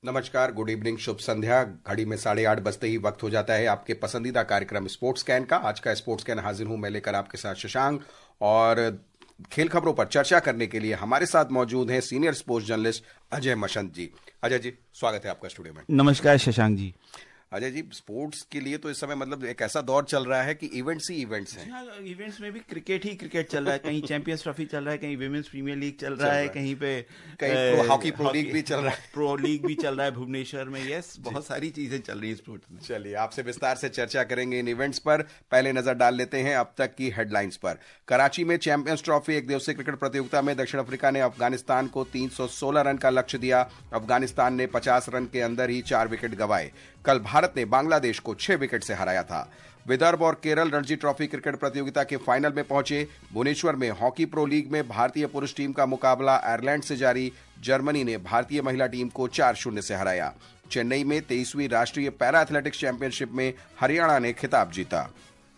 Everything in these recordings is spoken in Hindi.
नमस्कार, गुड इवनिंग, शुभ संध्या। घड़ी में 8:30 बजते ही वक्त हो जाता है आपके पसंदीदा कार्यक्रम स्पोर्ट्स कैन का। आज का स्पोर्ट्स कैन हाजिर हूं मैं लेकर आपके साथ शशांक, और खेल खबरों पर चर्चा करने के लिए हमारे साथ मौजूद हैं senior sports journalist Ajay Masand ji. Ajay ji, स्वागत है आपका स्टूडियो में। नमस्कार शशांक जी। अजय जी, स्पोर्ट्स के लिए तो इस समय मतलब एक ऐसा दौर चल रहा है कि इवेंट्स ही इवेंट्स हैं। हाँ, इवेंट्स में भी क्रिकेट ही क्रिकेट चल रहा है। कहीं चैंपियंस ट्रॉफी चल रहा है, कहीं विमेंस प्रीमियर लीग चल रहा है, कहीं पे हॉकी प्रो लीग भी चल रहा है, प्रो लीग भी चल रहा है भुवनेश्वर में। यस, बहुत सारी चीजें चल रही है स्पोर्ट्स में। चलिए, आपसे विस्तार से चर्चा करेंगे इन इवेंट्स पर। पहले नजर डाल लेते हैं अब तक की हेडलाइंस पर। कराची में चैंपियंस ट्रॉफी एक दिवसीय क्रिकेट प्रतियोगिता में दक्षिण अफ्रीका ने अफगानिस्तान को 316 रन का लक्ष्य दिया। अफगानिस्तान ने 50 रन के अंदर ही 4 विकेट गंवाए। कल भारत ने बांग्लादेश को 6 विकेट से हराया था। विदर्भ और केरल रणजी ट्रॉफी क्रिकेट प्रतियोगिता के फाइनल में पहुंचे। भुवनेश्वर में हॉकी प्रो लीग में भारतीय पुरुष टीम का मुकाबला आयरलैंड से जारी। जर्मनी ने भारतीय महिला टीम को 4-0 से हराया। चेन्नई में 23वीं राष्ट्रीय पैरा एथलेटिक्स चैंपियनशिप में हरियाणा ने खिताब जीता।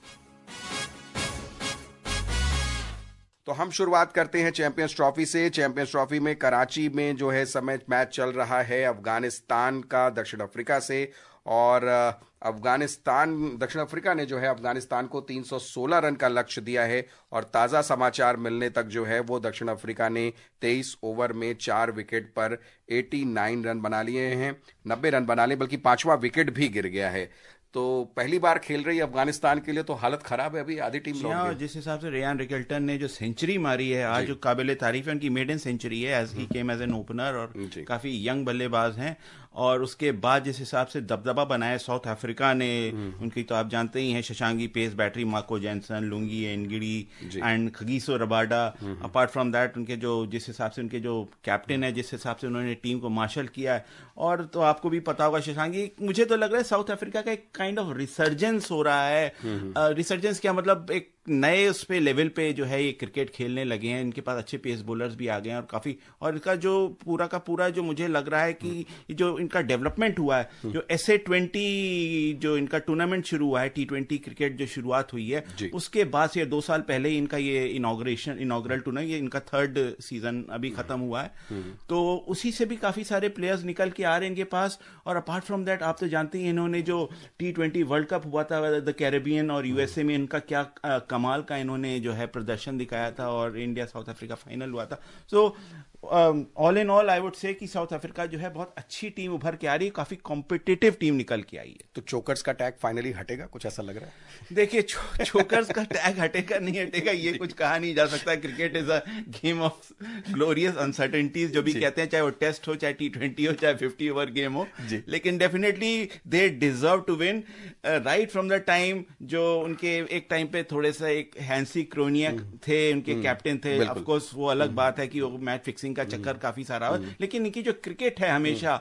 तो हम शुरुआत करते हैं चैंपियंस ट्रॉफी से। चैंपियंस ट्रॉफी में कराची में जो है समय मैच चल रहा है अफगानिस्तान का दक्षिण अफ्रीका से, और दक्षिण अफ्रीका ने जो है अफगानिस्तान को 316 रन का लक्ष्य दिया है। और ताज़ा समाचार मिलने तक जो है वो दक्षिण अफ्रीका ने 23 ओवर में 4 विकेट पर 89 रन बना लिए हैं, 90 रन बना लिए, बल्कि 5वां विकेट भी गिर गया है। तो पहली बार खेल रही अफगानिस्तान के लिए तो हालत खराब है, अभी आधी टीम लौट गई। जिस हिसाब से रेयान रिकल्टन ने जो सेंचुरी मारी है आज, जो काबिल तारीफ है, उनकी मेडन सेंचुरी है as he came as an opener, और काफी यंग बल्लेबाज हैं। और उसके बाद जिस हिसाब से दबदबा बनाया साउथ अफ्रीका ने, उनकी तो आप जानते ही हैं, शशांगी pace battery, Marco Jansen, Lungi Ngidi and Kagiso Rabada. Apart from that उनके जो जिस हिसाब से उनके जो कैप्टन है, जिस हिसाब से उन्होंने टीम को मार्शल किया है। और तो आपको भी पता होगा शशांगी, मुझे तो लग रहा है साउथ अफ्रीका का एक काइंड ऑफ रिसर्जेंस हो रहा है। रिसर्जेंस क्या मतलब, एक नए उस पे लेवल पे जो है ये क्रिकेट खेलने लगे हैं। इनके पास अच्छे पेस बॉलर्स भी आ गए हैं, और काफी, और इसका जो पूरा का पूरा जो मुझे लग रहा है कि जो इनका डेवलपमेंट हुआ है, जो SA20 जो इनका टूर्नामेंट शुरू हुआ है, T20 क्रिकेट जो शुरुआत हुई है, उसके बाद से 2 साल पहले इनका ये इनॉग्रल टूर्नामेंट, ये इनका 3rd सीजन अभी खत्म हुआ है। तो उसी से भी काफी सारे प्लेयर्स निकल के आ रहे हैं इनके पास। और अपार्ट फ्रॉम दैट आप तो जानते हैं, इन्होंने जो T20 वर्ल्ड कप हुआ था द कैरेबियन और USA में, इनका क्या कमाल का इन्होंने जो है प्रदर्शन दिखाया था, और इंडिया साउथ अफ्रीका फाइनल हुआ था। So all in all I would say कि साउथ अफ्रीका जो है बहुत अच्छी टीम उभर के आ रही है, काफी कॉम्पिटिटिव टीम निकल के आई है। तो चोकर्स का टैग फाइनली हटेगा, कुछ ऐसा लग रहा है? देखिए, चोकर्स का टैग हटेगा नहीं हटेगा ये कुछ कहा नहीं जा सकता। Cricket is a game of glorious uncertainties, जो भी कहते हैं, चाहे वो टेस्ट हो, चाहे T20 हो, चाहे 50 ओवर गेम हो। लेकिन definitely they deserve to win right from the time. जो उनके एक टाइम पे थोड़े सा एक हैंसी क्रोनियक थे, उनके कैप्टन थे। ऑफ कोर्स वो अलग बात है कि वो मैच फिक्सिंग का चक्कर काफी सारा, लेकिन इनकी जो क्रिकेट है हमेशा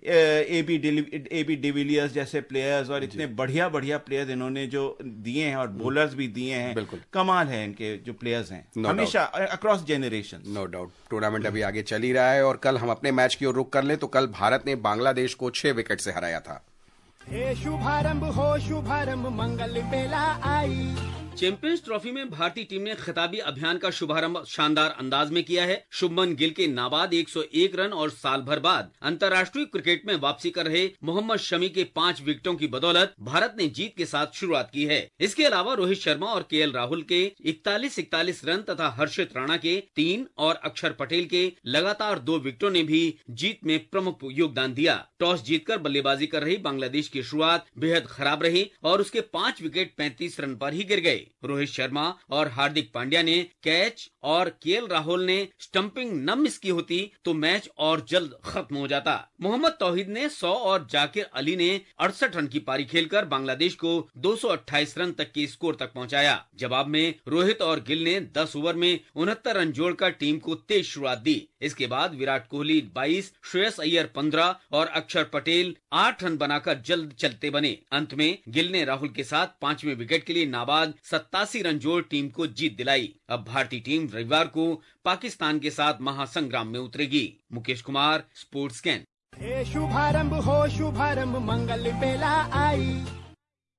AB डिविलियर्स जैसे प्लेयर्स, और इतने बढ़िया प्लेयर्स इन्होंने जो दिए हैं, और बॉलर्स भी दिए हैं, कमाल है इनके जो प्लेयर्स हैं, हमेशा across generation. No doubt. Tournament अभी आगे चल ही रहा है, और कल हम अपने मैच की ओर रुख कर ले तो कल भारत ने बांग्लादेश को 6 विकेट से हराया था। शुभारंभ हो शुभारंभ, मंगल बेला आई। चैंपियंस ट्रॉफी में भारतीय टीम ने खिताबी अभियान का शुभारंभ शानदार अंदाज में किया है। शुभमन गिल के नाबाद 101 रन और साल भर बाद अंतर्राष्ट्रीय क्रिकेट में वापसी कर रहे मोहम्मद शमी के 5 विकेटों की बदौलत भारत ने जीत के साथ शुरुआत की है। इसके अलावा रोहित शर्मा और KL राहुल के 41 रन तथा हर्षित राणा के 3 और अक्षर पटेल के लगातार 2 विकेटों ने भी जीत में प्रमुख योगदान दिया। टॉस जीतकर बल्लेबाजी कर रही बांग्लादेश की शुरुआत बेहद खराब रही, और उसके 5 विकेट 35 रन पर ही गिर गए। रोहित शर्मा और हार्दिक पांड्या ने कैच, और KL राहुल ने स्टंपिंग न मिस की होती तो मैच और जल्द खत्म हो जाता। मोहम्मद तौहीद ने 100 और जाकिर अली ने 68 रन की पारी खेलकर बांग्लादेश को 228 रन तक के स्कोर तक पहुंचाया। जवाब में रोहित और गिल ने 10 ओवर में 69 रन जोड़कर टीम को तेज शुरुआत दी। इसके बाद विराट कोहली 22, श्रेयस अय्यर 15 और अक्षर पटेल 8 रन बनाकर जल्द चलते बने। अंत में गिल ने राहुल के साथ 5वें विकेट के लिए नाबाद 87 रन जोड़ टीम को जीत दिलाई। अब भारतीय टीम रविवार को पाकिस्तान के साथ महासंग्राम में उतरेगी। मुकेश कुमार, स्पोर्ट्स कैन। शुभारंभ हो शुभारंभ, मंगल बेला आई।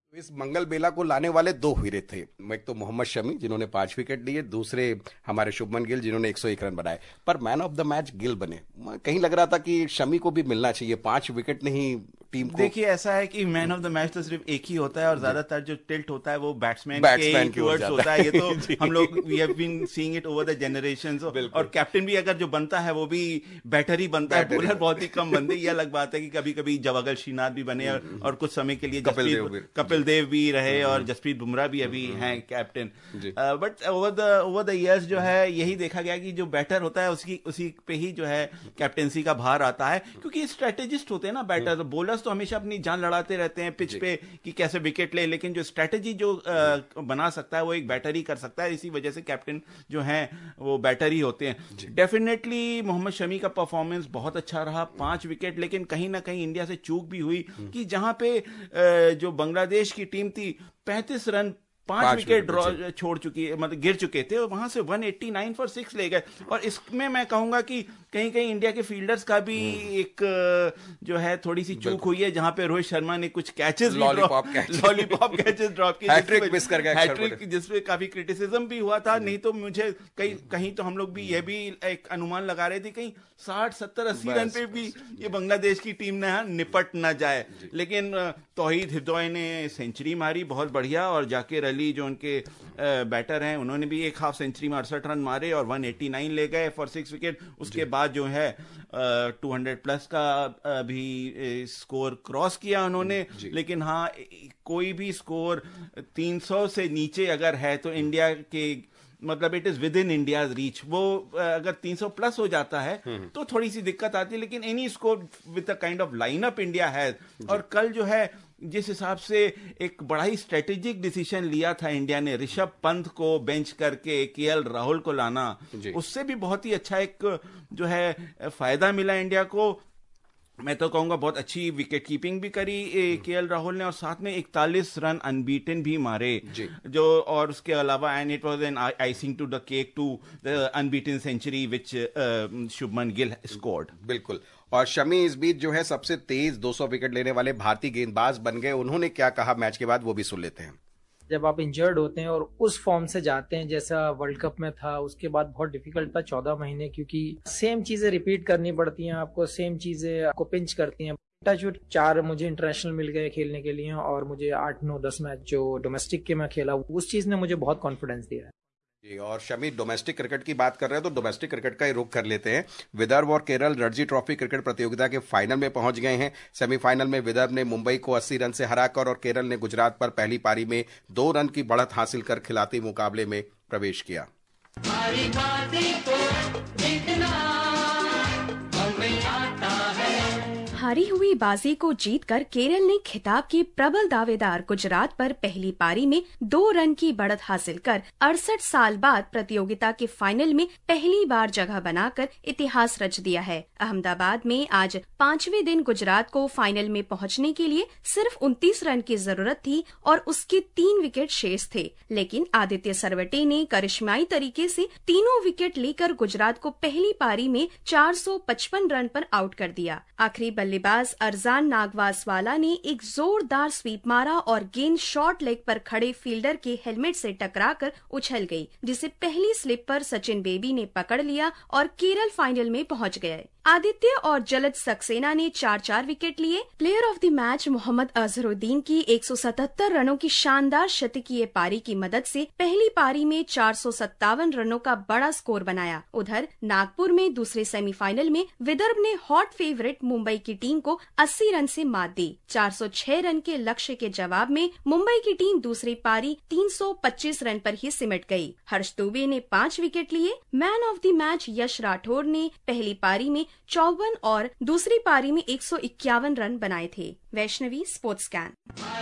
इस मंगल बेला को लाने वाले दो हीरे थे, एक तो मोहम्मद शमी जिन्होंने 5 विकेट लिए, दूसरे हमारे शुभमन गिल जिन्होंने 101 रन बनाए। पर man of the match Gill बने। कहीं लग रहा था कि शमी को भी मिलना चाहिए, 5 विकेट नहीं टीम को। देखिए ऐसा है कि मैन ऑफ द मैच तो सिर्फ एक ही होता है और ज्यादातर जो टिल्ट होता है वो बैट्समैन के टुवर्ड्स होता है। ये तो हम लोग we have been seeing it over the generations. और कैप्टन भी अगर जो बनता है वो भी बैटर ही बनता है, बॉलर बहुत ही कम बनते। ये अलग बात है कि कभी कभी जवागल श्रीनाथ भी बने और कुछ समय के लिए कपिल देव भी रहे और जसप्रीत बुमराह भी अभी हैं captain. But over the years जो है यही देखा गया कि जो बैटर होता है उसी पे ही जो है कैप्टेंसी का भार आता है, क्योंकि स्ट्रेटेजिस्ट होते हैं ना बैटर। बॉलर्स तो हमेशा अपनी जान लड़ाते रहते हैं पिच पे कि कैसे विकेट ले, लेकिन जो स्ट्रेटेजी जो बना सकता है वो एक बैटर ही कर सकता है। इसी वजह से कैप्टन जो है वो बैटर ही होते हैं। डेफिनेटली मोहम्मद शमी का परफॉर्मेंस बहुत अच्छा रहा, 5 विकेट। लेकिन कहीं ना कहीं इंडिया से चूक भी हुई कि जहां पे जो बांग्लादेश की टीम थी 35 रन 5 विकेट ड्रॉ छोड़ चुकी है, मतलब गिर चुके थे, और वहां से 189 फॉर 6 ले गए। और इसमें मैं कहूंगा कि कहीं कहीं इंडिया के फील्डर्स का भी एक जो है थोड़ी सी चूक हुई है, जहां पे रोहित शर्मा ने कुछ कैचेस लॉलीपॉप कैचेस ड्रॉप किए, हैट्रिक मिस कर गया, हैट्रिक जिसपे काफी क्रिटिसिज्म भी हुआ था। नहीं तो मुझे कहीं तो हम लोग भी ये भी एक अनुमान लगा रहे थे कहीं 60, 70, 80 रन पे भी ये बांग्लादेश की टीम ने निपट ना जाए। लेकिन तौहीद हिदोय ने सेंचुरी मारी बहुत बढ़िया, और जाकिर अली जो उनके बैटर हैं उन्होंने भी एक हाफ सेंचुरी में 68 रन मारे और 189 ले गए फॉर 6 विकेट। उसके बाद जो है 200 प्लस का भी स्कोर क्रॉस किया उन्होंने। लेकिन हाँ, कोई भी स्कोर 300 से नीचे अगर है तो इंडिया के मतलब it is within India reach. वो अगर 300 प्लस हो जाता है तो थोड़ी सी दिक्कत आती है, लेकिन any score with the kind of lineup India है। और कल जो है जिस हिसाब से एक बड़ा ही स्ट्रेटेजिक डिसीजन लिया था इंडिया ने, ऋषभ पंत को बेंच करके केएल राहुल को लाना, उससे भी बहुत ही अच्छा एक जो है फायदा मिला इंडिया को। मैं तो कहूंगा बहुत अच्छी विकेट कीपिंग भी करी केएल राहुल ने, और साथ में 41 रन अनबीटन भी मारे जो, और उसके अलावा and it was an icing to the cake to the unbeaten century which Shubman Gill scored. बिल्कुल। और शमी इस बीच जो है सबसे तेज 200 विकेट लेने वाले भारतीय गेंदबाज बन गए। उन्होंने क्या कहा मैच के बाद वो भी सुन लेते हैं। जब आप इंजर्ड होते हैं और उस फॉर्म से जाते हैं जैसा वर्ल्ड कप में था, उसके बाद बहुत डिफिकल्ट था 14 महीने, क्योंकि सेम चीजें रिपीट करनी पड़ती हैं आपको, सेम चीजें आपको पिंच करती हैं। टचवुड 4 मुझे इंटरनेशनल मिल गए खेलने के लिए, और मुझे 8, 9, 10 मैच जो डोमेस्टिक के मैं खेला, उस चीज ने मुझे बहुत कॉन्फिडेंस दिया है। जी, और शमी डोमेस्टिक क्रिकेट की बात कर रहे हैं तो डोमेस्टिक क्रिकेट का ही रुख कर लेते हैं। विदर्भ और केरल रणजी ट्रॉफी क्रिकेट प्रतियोगिता के फाइनल में पहुंच गए हैं। सेमीफाइनल में विदर्भ ने मुंबई को 80 रन से हराकर और केरल ने गुजरात पर पहली पारी में 2 रन की बढ़त हासिल कर खिलाती मुकाबले में प्रवेश किया। हारी हुई बाजी को जीतकर केरल ने खिताब के प्रबल दावेदार गुजरात पर पहली पारी में 2 रन की बढ़त हासिल कर 68 साल बाद प्रतियोगिता के फाइनल में पहली बार जगह बनाकर इतिहास रच दिया है। अहमदाबाद में आज 5वें दिन गुजरात को फाइनल में पहुंचने के लिए सिर्फ 29 रन की जरूरत थी और उसके 3 विकेट शेष थे, लेकिन आदित्य सरवटे ने करिश्माई तरीके से तीनों विकेट लेकर गुजरात को पहली पारी में 455 रन पर आउट कर दिया। आखिरी बल्लेबाज अरजान नागवासवाला ने एक जोरदार स्वीप मारा और गेंद शॉर्ट लेग पर खड़े फील्डर के हेलमेट से टकराकर उछल गई, जिसे पहली स्लिप पर सचिन बेबी ने पकड़ लिया और केरल फाइनल में पहुंच गए। आदित्य और जलज सक्सेना ने 4-4 विकेट लिए। Player of the match Mohammad Azharuddin की 177 रनों की शानदार शतकीय पारी की मदद से पहली पारी में 457 रनों का बड़ा स्कोर बनाया। उधर नागपुर में दूसरे सेमीफाइनल में विदर्भ ने हॉट फेवरेट मुंबई की टीम को 80 रन से मात दी। 406 रन के लक्ष्य के जवाब में मुंबई की टीम दूसरी पारी 325 रन पर ही सिमट गई। हर्ष दुबे ने 5 विकेट लिए। Man of the match Yash Rathore ने पहली पारी में 54 और दूसरी पारी में 151 रन बनाए थे। वैष्णवी, स्पोर्ट्स कैन।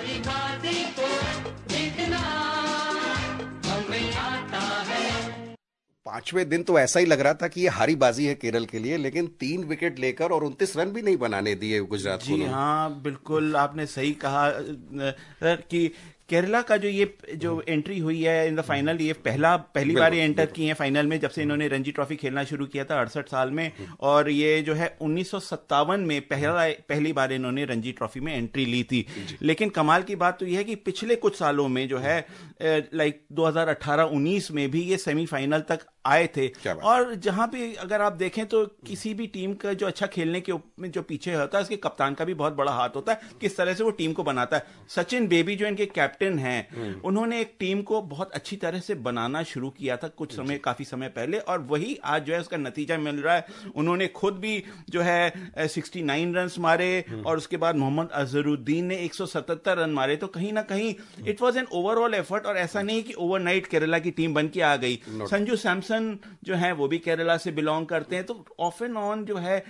5वें दिन तो ऐसा ही लग रहा था कि ये हारी बाजी है केरल के लिए, लेकिन 3 विकेट लेकर और 29 रन भी नहीं बनाने दिए गुजरात को। जी हाँ, बिल्कुल आपने सही कहा कि केरला का जो एंट्री हुई है इन द फाइनल, ये पहली बार ये एंटर की है फाइनल में जब से इन्होंने रणजी ट्रॉफी खेलना शुरू किया था 68 साल में, और ये जो है 1957 में पहली बार इन्होंने रणजी ट्रॉफी में एंट्री ली थी। लेकिन कमाल की बात तो यह है कि पिछले कुछ सालों में जो है लाइक 2018-19 में भी ये सेमीफाइनल तक आए थे, और जहां भी अगर आप देखें तो किसी भी टीम का जो अच्छा खेलने के में जो पीछे होता है उसके कप्तान का भी बहुत बड़ा हाथ होता है, किस तरह से वो टीम को बनाता है। सचिन बेबी जो इनके कैप्टन हैं, उन्होंने एक टीम को बहुत अच्छी तरह से बनाना शुरू किया था काफी समय पहले, और वही आज जो है उसका नतीजा मिल रहा है। उन्होंने खुद भी जो है 69 रन मारे, और उसके बाद मोहम्मद अजहरुद्दीन ने 177 रन मारे। तो कहीं ना कहीं it was an overall effort, और ऐसा नहीं कि ओवरनाइट केरला की टीम बन के आ गई। संजू सैमसन जो है वो भी केरला से बिलोंग करते हैं, तो ऑफ एंड ऑन जो है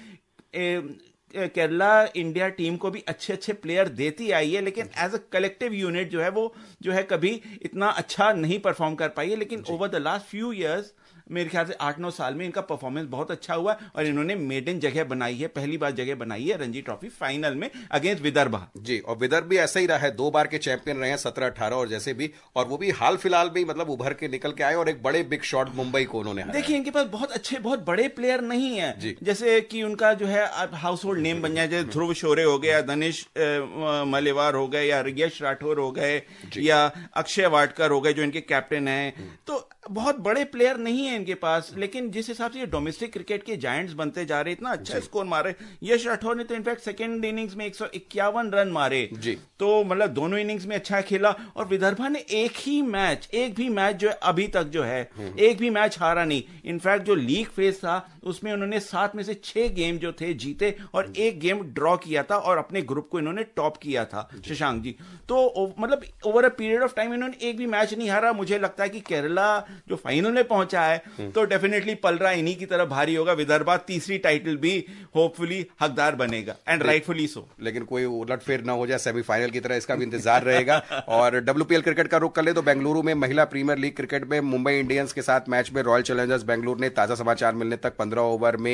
केरला इंडिया टीम को भी अच्छे प्लेयर देती आई है, लेकिन एज अ कलेक्टिव यूनिट जो है वो जो है कभी इतना अच्छा नहीं परफॉर्म कर पाई है। लेकिन over the last few years, मेरे ख्याल से 8-9 साल में इनका परफॉर्मेंस बहुत अच्छा हुआ, और इन्होंने मेडन जगह बनाई है, पहली बार जगह बनाई है रणजी ट्रॉफी फाइनल में अगेंस्ट विदर्भा। जी, और विदर्भ भी ऐसा ही रहा है, 2 बार के चैंपियन रहे हैं 17-18 और जैसे भी, और वो भी हाल फिलहाल में मतलब उभर के निकल के आए, और एक बड़े बिग शॉट मुंबई को उन्होंने हराया। देखिए इनके पास बहुत बड़े प्लेयर नहीं है, जैसे कि उनका जो है हाउस होल्ड नेम बन जाए, जैसे ध्रुव शोरे हो गया, दनिश मलेवार हो गए, या यश राठौर हो गए, या अक्षय वाडकर हो गए जो इनके कैप्टन हैं। तो बहुत बड़े प्लेयर नहीं है इनके पास, लेकिन जिस हिसाब से ये डोमेस्टिक क्रिकेट के जायंट्स बनते जा रहे, इतना अच्छा स्कोर मारे। यश राठौर ने तो इनफैक्ट सेकंड इनिंग्स में 151 रन मारे, तो मतलब दोनों इनिंग्स में अच्छा खेला। और विदर्भा ने एक भी मैच जो है अभी तक जो है एक भी मैच हारा नहीं। इनफैक्ट जो लीग फेज था उसमें उन्होंने 7 में से 6 गेम जो थे जीते, और 1 गेम ड्रॉ किया था, और अपने ग्रुप को इन्होंने टॉप किया था, शशांक जी। तो मतलब over a period of time इन्होंने एक भी मैच नहीं हारा। मुझे लगता है कि केरला जो फाइनल में पहुंचा है तो डेफिनेटली पलरा इन्हीं की तरफ भारी होगा। विदर्भा तीसरी टाइटल भी होपफुली हकदार बनेगा, एंड राइटफुली सो। लेकिन कोई उलटफेर ना हो जाए सेमीफाइनल की तरह, इसका भी इंतजार रहेगा। और WPL क्रिकेट का रुख कर ले तो बेंगलुरु में महिला प्रीमियर लीग क्रिकेट में मुंबई इंडियंस के साथ मैच में रॉयल चैलेंजर्स बेंगलुरु ने ताजा समाचार मिलने तक 15 ओवर में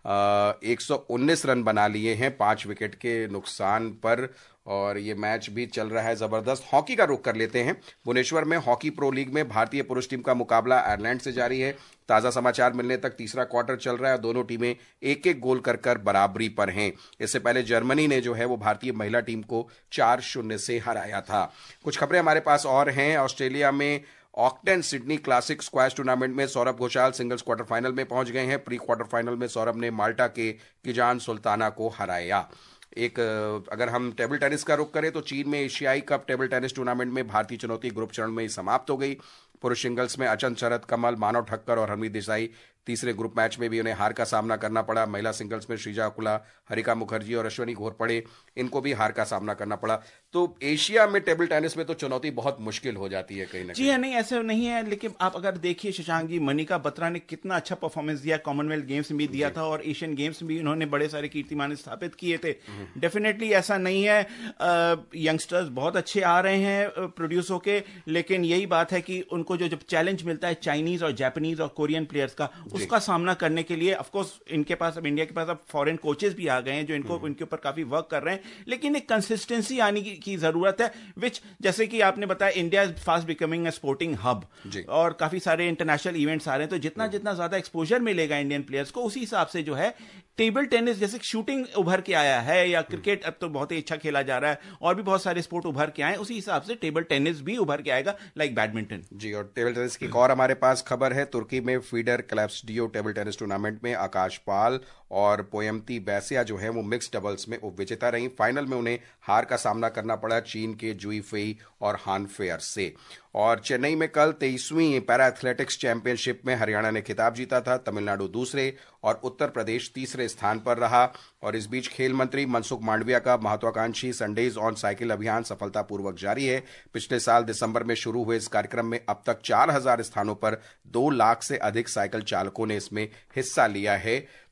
119 रन बना लिए हैं 5 विकेट के नुकसान पर, और ये मैच भी चल रहा है जबरदस्त। हॉकी का रुख कर लेते हैं। भुवनेश्वर में हॉकी प्रो लीग में भारतीय पुरुष टीम का मुकाबला आयरलैंड से जारी है। ताजा समाचार मिलने तक तीसरा क्वार्टर चल रहा है, दोनों टीमें एक गोल कर बराबरी पर हैं। इससे पहले जर्मनी ने जो है वो भारतीय महिला टीम को 4-0 से हराया था। कुछ खबरें हमारे पास और हैं। ऑस्ट्रेलिया में octane Sydney classic squash tournament में Saurabh Ghosal singles quarter final में पहुंच गए हैं। प्री क्वार्टर फाइनल में सौरभ ने माल्टा के किजान सुल्ताना को हराया। अगर हम टेबल टेनिस का रुख करें तो चीन में एशियाई कप टेबल टेनिस टूर्नामेंट में भारतीय चुनौती ग्रुप चरण में ही समाप्त हो गई। पुरुष सिंगल्स में अचंत शरद कमल, मानव ठक्कर और हरमीत देसाई तीसरे ग्रुप मैच में भी उन्हें हार का सामना करना पड़ा। महिला सिंगल्स में श्रीजा अकुला, हरिका मुखर्जी और अश्वनी घोरपड़े, इनको भी हार का सामना करना पड़ा। तो एशिया में टेबल टेनिस में तो चुनौती बहुत मुश्किल हो जाती है कहीं ना कहीं। जी नहीं, ऐसे नहीं है, लेकिन आप अगर देखिए शशांक जी, मनिका बत्रा ने कितना अच्छा परफॉर्मेंस दिया, कॉमनवेल्थ गेम्स में भी दिया था, और एशियन गेम्स में भी उन्होंने बड़े सारे कीर्तिमान स्थापित किए थे। डेफिनेटली ऐसा नहीं है, यंगस्टर्स बहुत अच्छे आ रहे हैं प्रोड्यूस होके, लेकिन यही बात है कि उनको जो जब चैलेंज मिलता है चाइनीज और जापानीज और कोरियन प्लेयर्स का, उसका सामना करने के लिए ऑफ कोर्स इनके पास, अब इंडिया के पास अब फॉरेन कोचेस भी आ गए हैं जो इनको इनके ऊपर काफी वर्क कर रहे हैं, लेकिन एक कंसिस्टेंसी आने की जरूरत है, विच जैसे कि आपने बताया India is fast becoming a sporting hub, और काफी सारे इंटरनेशनल इवेंट्स आ रहे हैं, तो जितना ज्यादा एक्सपोजर मिलेगा इंडियन प्लेयर्स को, उसी हिसाब से जो है टेबल टेनिस, जैसे शूटिंग उभर के आया है, या क्रिकेट अब तो बहुत ही अच्छा खेला जा रहा है, और भी बहुत सारे स्पोर्ट उभर के आए, उसी हिसाब से टेबल टेनिस भी उभर के आएगा, लाइक बैडमिंटन। जी, और टेबल टेनिस की एक और हमारे पास खबर है। तुर्की में फीडर क्लैप्सडियो टेबल टेनिस टूर्नामेंट में आकाश पाल और पोयमती बैसिया जो है वो मिक्स डबल्स में उपविजेता रही। फाइनल में उन्हें हार का सामना करना पड़ा चीन के जुई फेई और हान फेयर से। और चेन्नई में कल 23वीं पैरा एथलेटिक्स चैंपियनशिप में हरियाणा ने खिताब जीता था। तमिलनाडु दूसरे और उत्तर प्रदेश तीसरे स्थान पर रहा। और इस बीच खेल मंत्री मनसुख मांडविया का महत्वाकांक्षी संडेज ऑन साइकिल अभियान सफलतापूर्वक जारी है। पिछले साल दिसंबर में शुरू हुए इस कार्यक्रम में अब तक 4000 स्थानों पर 2 लाख से अधिक साइकिल चालकों ने इसमें हिस्सा लिया है।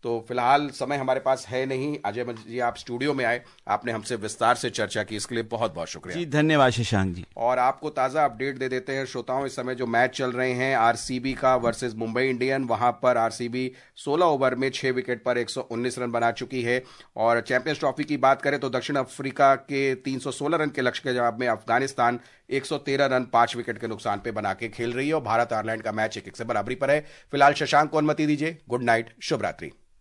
तो फिलहाल समय हमारे पास है नहीं। अजय जी, आप स्टूडियो में आए, आपने हमसे विस्तार से चर्चा की, इसके लिए बहुत बहुत शुक्रिया जी। धन्यवाद शशांक जी। और आपको ताजा अपडेट दे देते हैं श्रोताओं, इस समय जो मैच चल रहे हैं आरसीबी का वर्सेस मुंबई इंडियन, वहां पर आरसीबी 16 ओवर में 6 विकेट पर 119 रन बना चुकी है। और चैंपियंस ट्रॉफी की बात करें तो दक्षिण अफ्रीका के 316 रन के लक्ष्य के जवाब में अफगानिस्तान 113 रन 5 विकेट के नुकसान पे बना के खेल रही है और भारत आयरलैंड का मैच 1-1 से बराबरी पर है। फिलहाल शशांक को अनुमति दीजिए। गुड नाइट, शुभ रात्रि।